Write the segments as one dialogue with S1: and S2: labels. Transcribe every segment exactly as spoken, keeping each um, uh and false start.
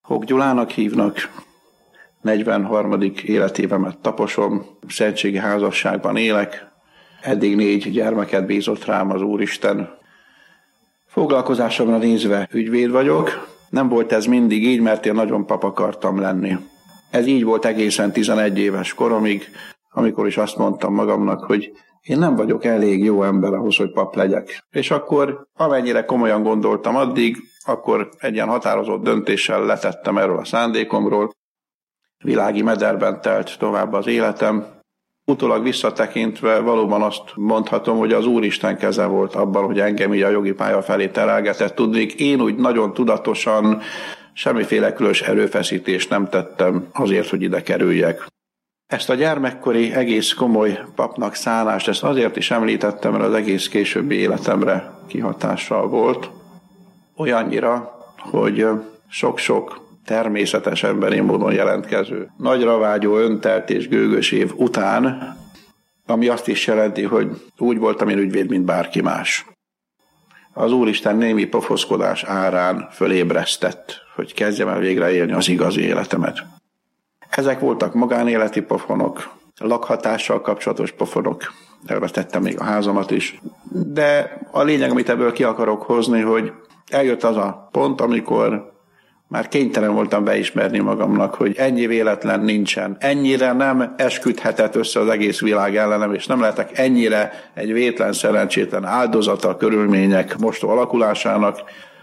S1: Hók Gyulának hívnak, negyvenharmadik életévemet taposom, szentségi házasságban élek, eddig négy gyermeket bízott rám az Úristen. Foglalkozásomra nézve ügyvéd vagyok, nem volt ez mindig így, mert én nagyon pap akartam lenni. Ez így volt egészen tizenegy éves koromig, amikor is azt mondtam magamnak, hogy én nem vagyok elég jó ember ahhoz, hogy pap legyek. És akkor, amennyire komolyan gondoltam addig, akkor egy ilyen határozott döntéssel letettem erről a szándékomról. Világi mederben telt tovább az életem. Utólag visszatekintve valóban azt mondhatom, hogy az Úristen keze volt abban, hogy engem így a jogi pálya felé terelgetett. Tudnék, én úgy nagyon tudatosan semmiféle különös erőfeszítést nem tettem azért, hogy ide kerüljek. Ezt a gyermekkori egész komoly papnak szánást, ezt azért is említettem, mert az egész későbbi életemre kihatással volt. Olyannyira, hogy sok-sok természetes emberi módon jelentkező, nagyra vágyó, öntelt és gőgös év után, ami azt is jelenti, hogy úgy voltam én ügyvéd, mint bárki más. Az Úristen némi pofoszkodás árán fölébresztett, hogy kezdjem el végre élni az igazi életemet. Ezek voltak magánéleti pofonok, lakhatással kapcsolatos pofonok, elvesztettem még a házamat is, de a lényeg, amit ebből ki akarok hozni, hogy eljött az a pont, amikor már kénytelen voltam beismerni magamnak, hogy ennyi véletlen nincsen, ennyire nem esküdhetett össze az egész világ ellenem, és nem lehetek ennyire egy vétlen, szerencsétlen áldozata a körülmények mostó alakulásának.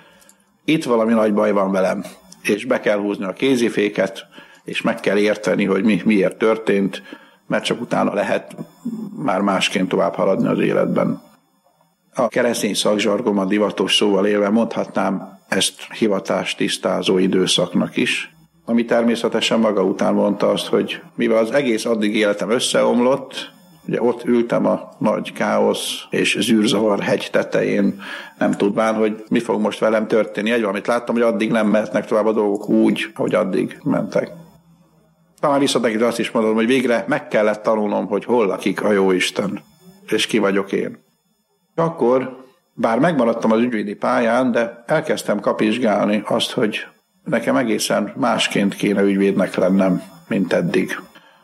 S1: Itt valami nagy baj van velem, és be kell húzni a kéziféket, és meg kell érteni, hogy mi miért történt, mert csak utána lehet már másként tovább haladni az életben. A keresztény szakzsargomat divatos szóval élve mondhatnám ezt hivatást tisztázó időszaknak is, ami természetesen maga után mondta azt, hogy mivel az egész addig életem összeomlott, ugye ott ültem a nagy káosz és zűrzavar hegy tetején, nem tudván, hogy mi fog most velem történni. Egy valamit láttam, hogy addig nem mehetnek tovább a dolgok úgy, ahogy addig mentek. Talán visszatekintve azt is mondom, hogy végre meg kellett tanulnom, hogy hol lakik a Jóisten, és ki vagyok én. Akkor, bár megmaradtam az ügyvédi pályán, de elkezdtem kapizsgálni azt, hogy nekem egészen másként kéne ügyvédnek lennem, mint eddig.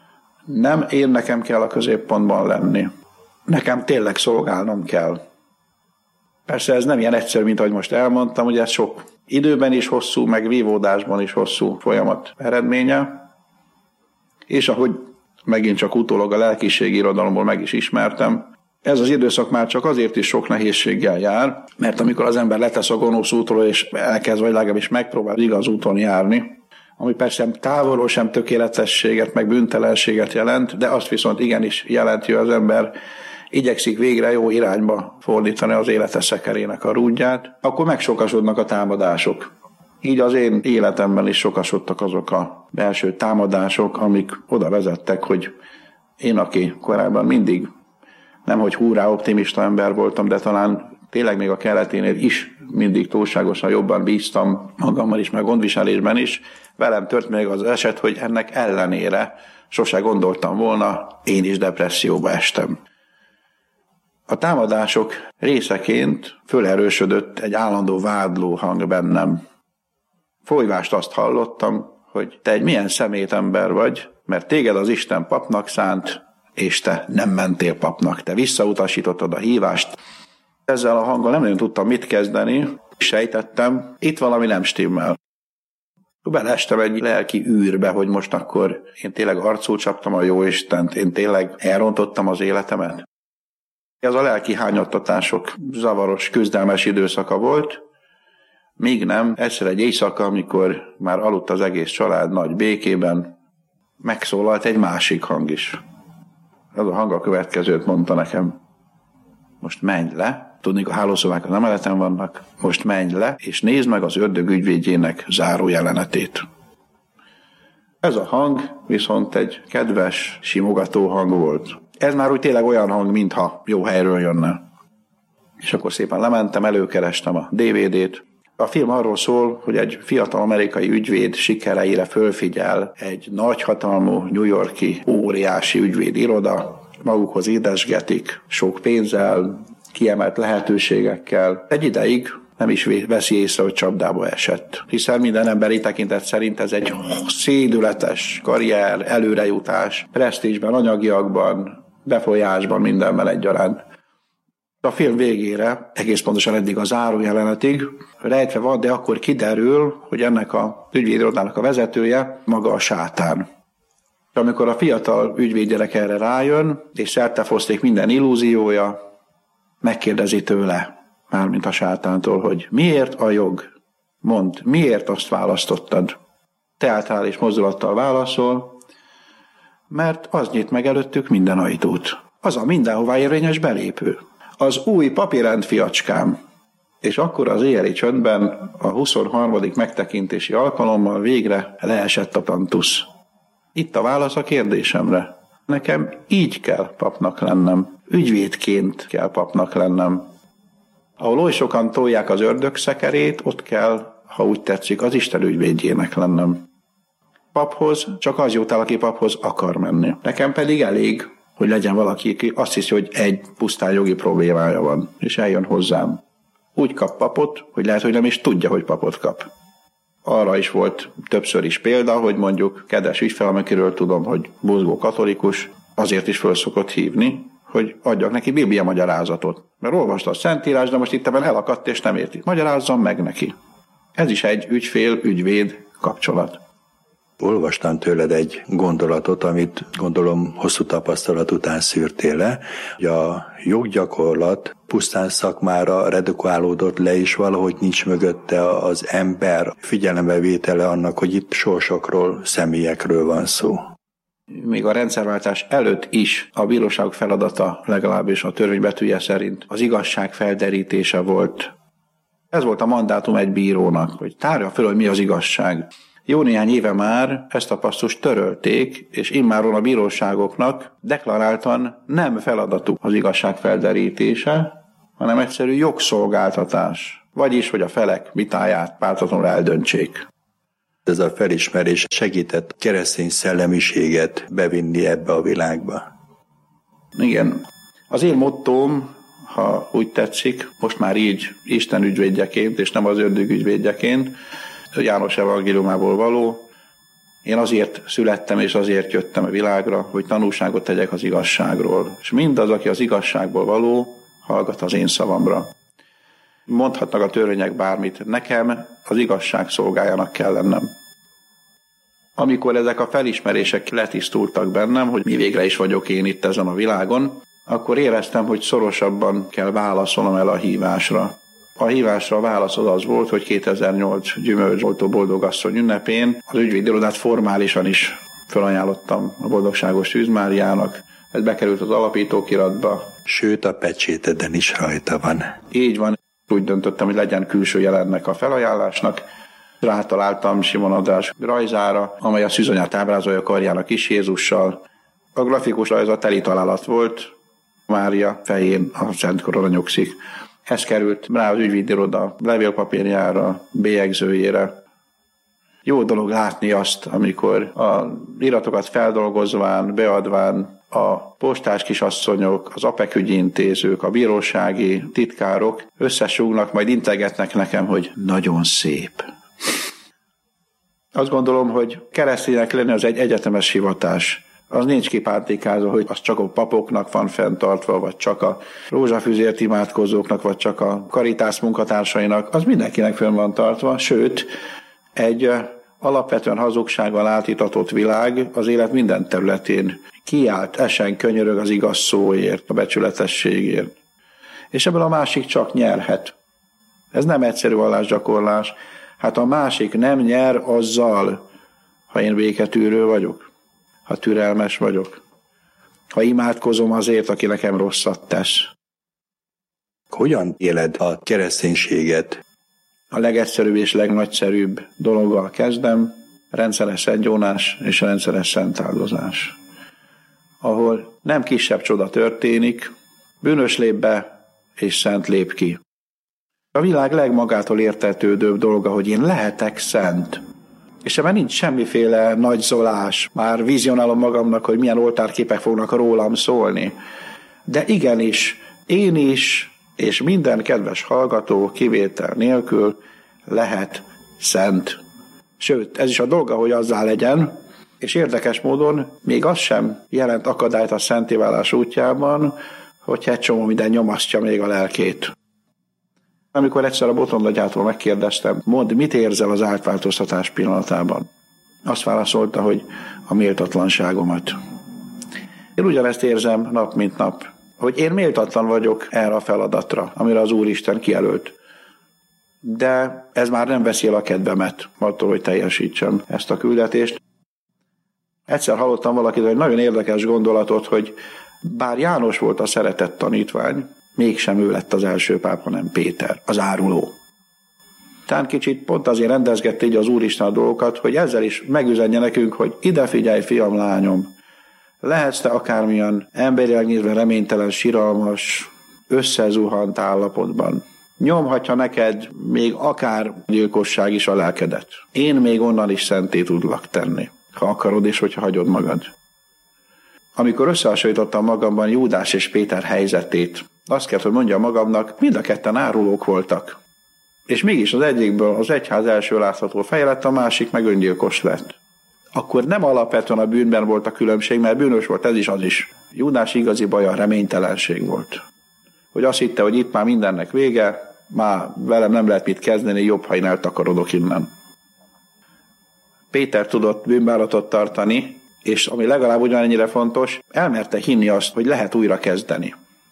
S1: Nem én nekem kell a középpontban lenni. Nekem tényleg szolgálnom kell. Persze ez nem ilyen egyszerű, mint ahogy most elmondtam, hogy ez sok időben is hosszú, meg vívódásban is hosszú folyamat eredménye. És ahogy megint csak utólag a lelkiségi irodalomból meg is ismertem, ez az időszak már csak azért is sok nehézséggel jár, mert amikor az ember letesz a gonosz útról, és elkezd, vagy legalábbis megpróbál igaz úton járni, ami persze távolról sem tökéletességet, meg bűntelenséget jelent, de azt viszont igenis jelenti, hogy az ember igyekszik végre jó irányba fordítani az élete szekerének a rúdját, akkor megsokasodnak a támadások. Így az én életemben is sokasodtak azok a belső támadások, amik oda vezettek, hogy én, aki korábban mindig nemhogy húrá optimista ember voltam, de talán tényleg még a keleténél is mindig túlságosan jobban bíztam magammal is, meg gondviselésben is. Velem tört még az eset, hogy ennek ellenére sose gondoltam volna, én is depresszióba estem. A támadások részeként fölerősödött egy állandó vádló hang bennem. Folyvást azt hallottam, hogy te egy milyen szemét ember vagy, mert téged az Isten papnak szánt, és te nem mentél papnak, te visszautasítottad a hívást. Ezzel a hanggal nem nagyon tudtam mit kezdeni, sejtettem, itt valami nem stimmel. Beleestem egy lelki űrbe, hogy most akkor én tényleg arcul csaptam a Jóistent, én tényleg elrontottam az életemet. Ez a lelki hányattatások zavaros, küzdelmes időszaka volt, míg nem, egyszer egy éjszaka, amikor már aludt az egész család nagy békében, megszólalt egy másik hang is. Az a hang a következőt mondta nekem. Most menj le, tudni, a hálószobák az emeleten vannak, most menj le, és nézd meg az ördög ügyvédjének záró jelenetét. Ez a hang viszont egy kedves, simogató hang volt. Ez már úgy tényleg olyan hang, mintha jó helyről jönne. És akkor szépen lementem, előkerestem a dé vé dét. A film arról szól, hogy egy fiatal amerikai ügyvéd sikereire fölfigyel egy nagyhatalmú New York-i óriási ügyvédi iroda, magukhoz édesgetik, sok pénzzel, kiemelt lehetőségekkel. Egy ideig nem is veszi észre, hogy csapdába esett. Hiszen minden emberi tekintet szerint ez egy szédületes karrier, előrejutás, presztízsben, anyagiakban, befolyásban, mindenben egyaránt. A film végére, egész pontosan eddig a zárójelenetig rejtve van, de akkor kiderül, hogy ennek a ügyvédirodának a vezetője maga a sátán. Amikor a fiatal ügyvédgyerek erre rájön, és szertefoszték minden illúziója, megkérdezi tőle, mármint a sátántól, hogy miért a jog? Mondd, miért azt választottad? Teátrális mozdulattal válaszol, mert az nyit meg előttük minden ajtót. Az a mindenhová érvényes belépő. Az új papírrend, fiacskám. És akkor az éjjeli csöndben a huszonharmadik megtekintési alkalommal végre leesett a tantusz. Itt a válasz a kérdésemre. Nekem így kell papnak lennem. Ügyvédként kell papnak lennem. Ahol oly sokan tolják az ördög szekerét, ott kell, ha úgy tetszik, az Isten ügyvédjének lennem. Paphoz csak az jut el, aki paphoz akar menni. Nekem pedig elég, hogy legyen valaki, aki azt hiszi, hogy egy pusztán jogi problémája van, és eljön hozzám. Úgy kap papot, hogy lehet, hogy nem is tudja, hogy papot kap. Arra is volt többször is példa, hogy mondjuk kedves ügyfel, akiről tudom, hogy buzgó katolikus, azért is föl szokott hívni, hogy adjak neki biblia magyarázatot. Mert olvasta a Szentírás, de most itt ebben elakadt és nem érti. Magyarázzam meg neki. Ez is egy ügyfél-ügyvéd kapcsolat.
S2: Olvastam tőled egy gondolatot, amit gondolom hosszú tapasztalat után szűrtél le, hogy a joggyakorlat pusztán szakmára redukálódott le, és valahogy nincs mögötte az ember figyelembevétele annak, hogy itt sorsokról, személyekről van szó.
S1: Még a rendszerváltás előtt is a bíróságok feladata, legalábbis a törvény betűje szerint, az igazság felderítése volt. Ez volt a mandátum egy bírónak, hogy tárja föl, hogy mi az igazság. Jó néhány éve már ezt a passzust törölték, és immáron a bíróságoknak deklaráltan nem feladatuk az igazság felderítése, hanem egyszerű jogszolgáltatás. Vagyis, hogy a felek vitáját pártatlanul eldöntsék.
S2: Ez a felismerés segített keresztény szellemiséget bevinni ebbe a világba.
S1: Igen. Az én mottóm, ha úgy tetszik, most már így Isten ügyvédjeként, és nem az ördög ügyvédjeként, János evangéliumából való, én azért születtem és azért jöttem a világra, hogy tanúságot tegyek az igazságról. És mindaz, aki az igazságból való, hallgat az én szavamra. Mondhatnak a törvények bármit, nekem az igazság szolgájának kell lennem. Amikor ezek a felismerések letisztultak bennem, hogy mi végre is vagyok én itt ezen a világon, akkor éreztem, hogy szorosabban kell válaszolnom el a hívásra. A hívásra a válasz az az volt, hogy kétezer-nyolc gyümölcsoltó boldogasszony ünnepén az ügyvédirodát formálisan is felajánlottam a Boldogságos Szűz Máriának. Ez bekerült az alapítókiratba.
S2: Sőt, a pecséteden is rajta van.
S1: Így van. Úgy döntöttem, hogy legyen külső jelennek a felajánlásnak. Rátaláltam Simon András rajzára, amely a szűzanyát ábrázolja karján a kis Jézussal. A grafikus rajza teli találat volt, Mária fején a Szent Korona nyugszik. Ez került rá az ügyvédiroda levélpapírjára, bélyegzőjére. Jó dolog látni azt, amikor a iratokat feldolgozván, beadván a postás kisasszonyok, az apek ügyi intézők, a bírósági titkárok összesúgnak, majd integetnek nekem, hogy nagyon szép. Azt gondolom, hogy kereszténynek lenni az egy egyetemes hivatás. Az nincs kipártikázva, hogy az csak a papoknak van fenntartva, vagy csak a rózsafüzért imádkozóknak, vagy csak a karitász munkatársainak. Az mindenkinek fönn van tartva, sőt, egy alapvetően hazugsággal átitatott világ az élet minden területén kiállt, esen könyörög az igaz szóért, a becsületességért. És ebből a másik csak nyerhet. Ez nem egyszerű vallásgyakorlás. Hát a másik nem nyer azzal, ha én béketűrő vagyok, ha türelmes vagyok, ha imádkozom azért, aki nekem rosszat tesz.
S2: Hogyan éled a kereszténységet?
S1: A legegyszerűbb és legnagyszerűbb dologgal kezdem, rendszeres szentgyónás és rendszeres szentáldozás. Ahol nem kisebb csoda történik, bűnös lép be és szent lép ki. A világ legmagától értetődőbb dolga, hogy én lehetek szent. És ebben nincs semmiféle nagyzolás. Már vizionálom magamnak, hogy milyen oltárképek fognak rólam szólni. De igenis, én is és minden kedves hallgató kivétel nélkül lehet szent. Sőt, ez is a dolga, hogy azzá legyen, és érdekes módon még az sem jelent akadályt a szentéválás útjában, hogy egy csomó minden nyomasztja még a lelkét. Amikor egyszer a Botondagától megkérdeztem, mondd, mit érzel az átváltoztatás pillanatában? Azt válaszolta, hogy a méltatlanságomat. Én ugyanezt érzem nap mint nap, hogy én méltatlan vagyok erre a feladatra, amire az Úristen kijelölt. De ez már nem veszi el a kedvemet attól, hogy teljesítsem ezt a küldetést. Egyszer hallottam valakit egy nagyon érdekes gondolatot, hogy bár János volt a szeretett tanítvány, mégsem ő lett az első pápa, hanem Péter, az áruló. Tehát kicsit pont azért rendezgette így az Úristen a dolgokat, hogy ezzel is megüzenje nekünk, hogy ide figyelj, fiam, lányom, lehetsz te akármilyen emberileg nézve reménytelen, siralmas, összezuhant állapotban. Nyomhatja neked még akár gyilkosság is a lelkedet. Én még onnan is szenté tudlak tenni, ha akarod és hogyha hagyod magad. Amikor összehasonlítottam magamban Júdás és Péter helyzetét, azt kell, hogy mondjam magamnak, mind a ketten árulók voltak. És mégis az egyikből az egyház első látható feje lett, a másik meg öngyilkos lett. Akkor nem alapvetően a bűnben volt a különbség, mert bűnös volt ez is, az is. Júdás igazi baja reménytelenség volt. Hogy azt hitte, hogy itt már mindennek vége, már velem nem lehet mit kezdeni, jobb, ha én eltakarodok innen. Péter tudott bűnbánatot tartani, és ami legalább ugyanennyire fontos, elmerte hinni azt, hogy lehet újra kezdeni.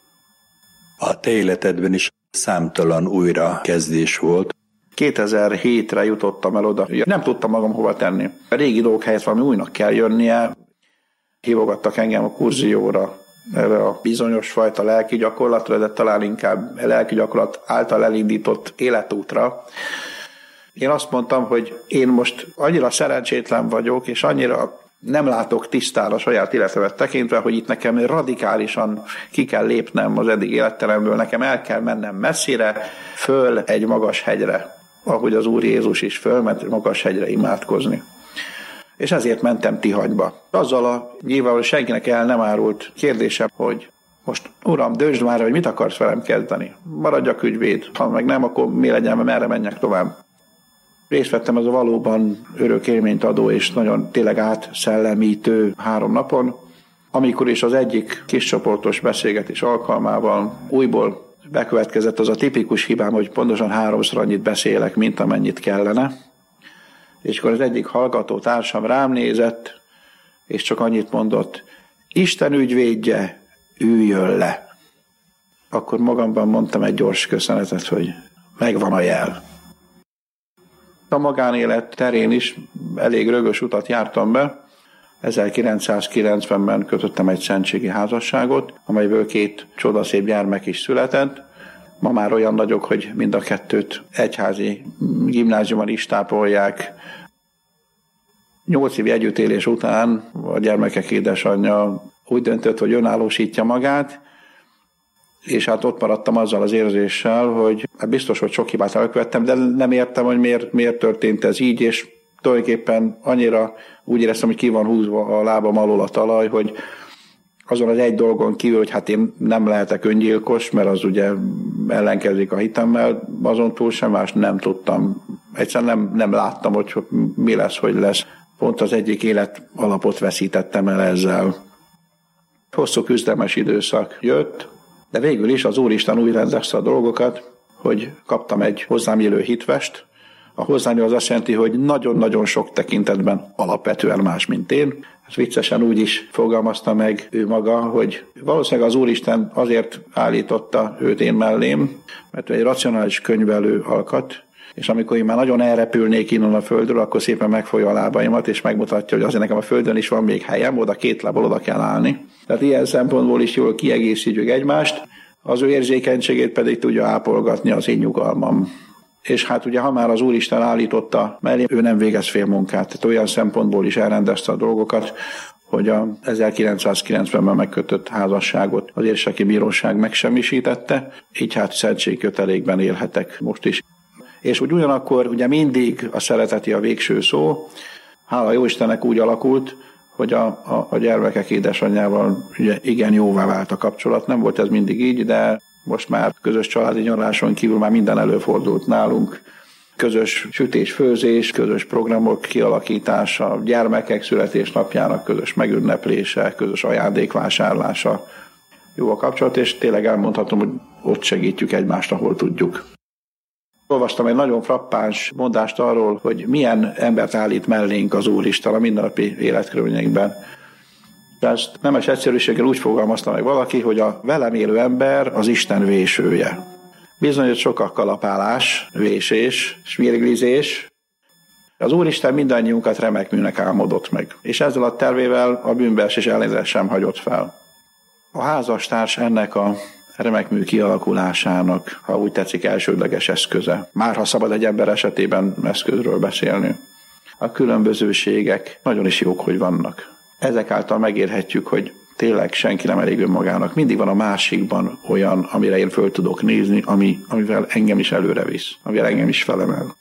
S2: A te életedben is számtalan újrakezdés volt.
S1: kétezer-hétre jutottam el oda, nem tudtam magam hova tenni. A régi dolgok helyett valami újnak kell jönnie. Hívogattak engem a kurzióra, erre a bizonyos fajta lelki gyakorlatra, de talán inkább lelki gyakorlat által elindított életútra. Én azt mondtam, hogy én most annyira szerencsétlen vagyok, és annyira nem látok tisztán a saját életemet tekintve, hogy itt nekem radikálisan ki kell lépnem az eddig életteremből, nekem el kell mennem messzire, föl egy magas hegyre, ahogy az Úr Jézus is fölment magas hegyre imádkozni. És ezért mentem Tihagyba. Azzal a nyilvánvalóan senkinek el nem árult kérdésem, hogy most Uram, döntsd már, hogy mit akarsz velem kezdeni. Maradjak ügyvéd, ha meg nem, akkor mi legyen, merre menjek tovább. Részt vettem ez a valóban örök élményt adó és nagyon tényleg átszellemítő három napon, amikor is az egyik kiscsoportos beszélgetés alkalmával újból bekövetkezett az a tipikus hibám, hogy pontosan háromszor annyit beszélek, mint amennyit kellene. És akkor az egyik hallgató társam rám nézett, és csak annyit mondott, Isten ügyvédje, üljön le. Akkor magamban mondtam egy gyors köszönetet, hogy megvan a jel. A magánélet terén is elég rögös utat jártam be. ezerkilencszázkilencvenben kötöttem egy szentségi házasságot, amelyből két csodaszép gyermek is született. Ma már olyan nagyok, hogy mind a kettőt egyházi gimnáziumban is tápolják. Nyolc évi együttélés után a gyermekek édesanyja úgy döntött, hogy önállósítja magát, és hát ott maradtam azzal az érzéssel, hogy hát biztos, hogy sok hibát elkövettem, de nem értem, hogy miért, miért történt ez így, és tulajdonképpen annyira úgy éreztem, hogy ki van húzva a lábam alól a talaj, hogy azon az egy dolgon kívül, hogy hát én nem lehetek öngyilkos, mert az ugye ellenkezik a hitemmel, azon túl sem más nem tudtam. Egyszerűen nem, nem láttam, hogy mi lesz, hogy lesz. Pont az egyik élet alapot veszítettem el ezzel. Hosszú küzdelmes időszak jött, de végül is az Úristen úgy rendezte a dolgokat, hogy kaptam egy hozzám élő hitvest. A hozzám az azt jelenti, hogy nagyon-nagyon sok tekintetben alapvetően más, mint én. Ez viccesen úgy is fogalmazta meg ő maga, hogy valószínűleg az Úristen azért állította őt én mellém, mert ő egy racionális könyvelő alkat, és amikor én már nagyon elrepülnék innen a földről, akkor szépen megfogja a lábaimat, és megmutatja, hogy azért nekem a földön is van még helyem, oda két lábbal oda kell állni. Tehát ilyen szempontból is jól kiegészítjük egymást, az ő érzékenységét pedig tudja ápolgatni az én nyugalmam. És hát ugye, ha már az Úristen állította mellé, ő nem végez fél munkát, tehát olyan szempontból is elrendezte a dolgokat, hogy a ezerkilencszázkilencvenben megkötött házasságot az érseki bíróság megsemmisítette, így hát szentségkötelékben élhetek most is. És úgy ugyanakkor ugye mindig a szereteti a végső szó, hála Jóistennek úgy alakult, hogy a, a, a gyermekek édesanyjával ugye igen jóvá vált a kapcsolat. Nem volt ez mindig így, de Most már közös családi nyaraláson kívül már minden előfordult nálunk. Közös sütés-főzés, közös programok kialakítása, gyermekek születésnapjának közös megünneplése, közös ajándékvásárlása. Jó a kapcsolat, és tényleg elmondhatom, hogy ott segítjük egymást, ahol tudjuk. Olvastam egy nagyon frappáns mondást arról, hogy milyen embert állít mellénk az Úristen a mindennapi életkörülményeinkben. Ezt nemes egyszerűséggel úgy fogalmazta meg valaki, hogy a velem élő ember az Isten vésője. Bizony, hogy sok a kalapálás, vésés, smérglizés. Az Úristen mindannyiunkat remek műnek álmodott meg, és ezzel a tervével a bűnbeesés elnézést sem hagyott fel. A házastárs ennek a remekmű kialakulásának, ha úgy tetszik, elsődleges eszköze. Már ha szabad egy ember esetében eszközről beszélni. A különbözőségek nagyon is jók, hogy vannak. Ezek által megérhetjük, hogy tényleg senki nem elég önmagának. Mindig van a másikban olyan, amire én föl tudok nézni, ami, amivel engem is előre visz, amivel engem is felemel.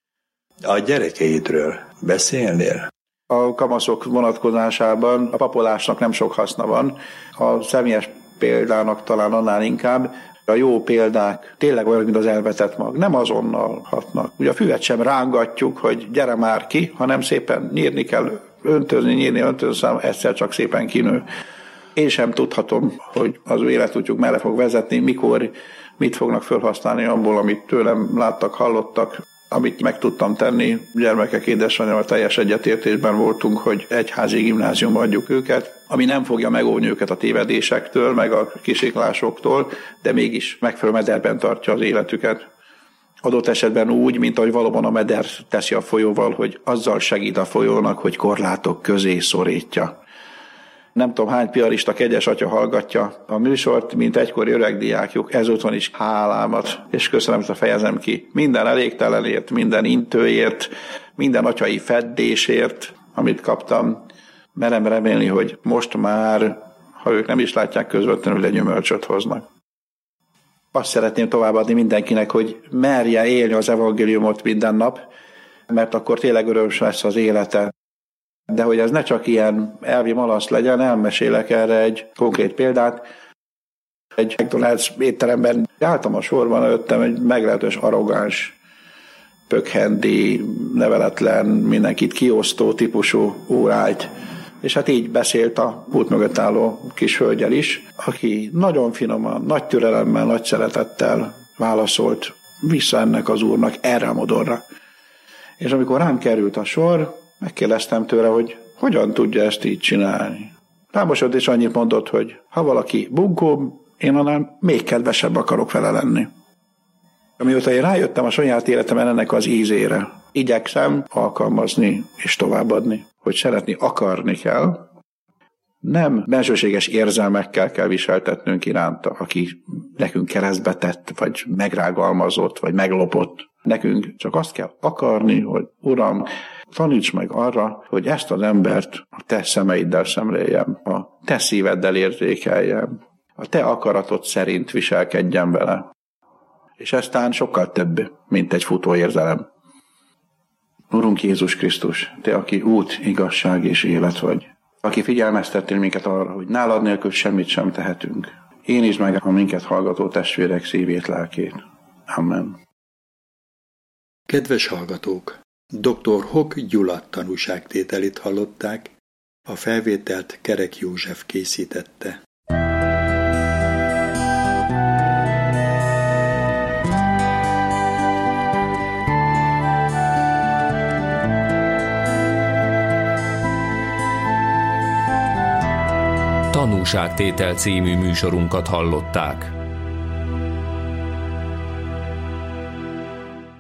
S2: A gyerekeidről beszélnél?
S1: A kamaszok vonatkozásában a papolásnak nem sok haszna van. A személyes példának talán annál inkább. A jó példák tényleg olyan, mint az elvetett mag. Nem azonnal hatnak. Ugye a füvet sem rángatjuk, hogy gyere már ki, hanem szépen nyírni kell, öntözni, nyírni, öntözni, egyszer csak szépen kinő. Én sem tudhatom, hogy az ő életútjuk merre fog vezetni, mikor, mit fognak felhasználni abból, amit tőlem láttak, hallottak, amit meg tudtam tenni. Gyermekek édesanyjával teljes egyetértésben voltunk, hogy egyházi gimnáziumba adjuk őket, ami nem fogja megóvni őket a tévedésektől, meg a kisiklásoktól, de mégis megfelelő mederben tartja az életüket. Adott esetben úgy, mint ahogy valóban a meder teszi a folyóval, hogy azzal segít a folyónak, hogy korlátok közé szorítja. Nem tudom, hány piarista kegyes atya hallgatja a műsort, mint egykori öregdiákjuk, ezúton is hálámat, és köszönetet fejezem ki minden elégtelenért, minden intőért, minden atyai feddésért, amit kaptam. Merem remélni, hogy most már, ha ők nem is látják közvetlenül, egy gyümölcsöt hoznak. Azt szeretném továbbadni mindenkinek, hogy merje élni az evangéliumot minden nap, mert akkor tényleg örömös lesz az élete. De hogy ez ne csak ilyen elvi malasz legyen, elmesélek erre egy konkrét példát. Egy McDonald's étteremben álltam a sorban, előttem egy meglehetős arrogáns, pökhendi, neveletlen, mindenkit kiosztó típusú úr állt. És hát így beszélt a pult mögött álló kis hölgyel is, aki nagyon finoman, nagy türelemmel, nagy szeretettel válaszolt vissza ennek az úrnak erre a modorra. És amikor rám került a sor, megkérdeztem tőle, hogy hogyan tudja ezt így csinálni. Rámosott és annyit mondott, hogy ha valaki bunkó, én annál még kedvesebb akarok vele lenni. Amióta én rájöttem a saját életemben ennek az ízére, igyekszem alkalmazni és továbbadni, hogy szeretni akarni kell. Nem bensőséges érzelmekkel kell viseltetnünk iránta, aki nekünk keresztbe tett, vagy megrágalmazott, vagy meglopott. Nekünk csak azt kell akarni, hogy Uram, taníts meg arra, hogy ezt az embert a te szemeiddel szemléljem, a te szíveddel érzékeljem, a te akaratod szerint viselkedjem vele. És ez talán sokkal több, mint egy futóérzelem. Urunk Jézus Krisztus, te, aki út, igazság és élet vagy, aki figyelmeztettél minket arra, hogy nálad nélkül semmit sem tehetünk. Énítsd meg a minket hallgató testvérek szívét, lelkét. Amen.
S2: Kedves hallgatók! doktor Hock Gyula tanúságtételét hallották, a felvételt Kerek József készítette.
S3: Tanúságtétel című műsorunkat hallották.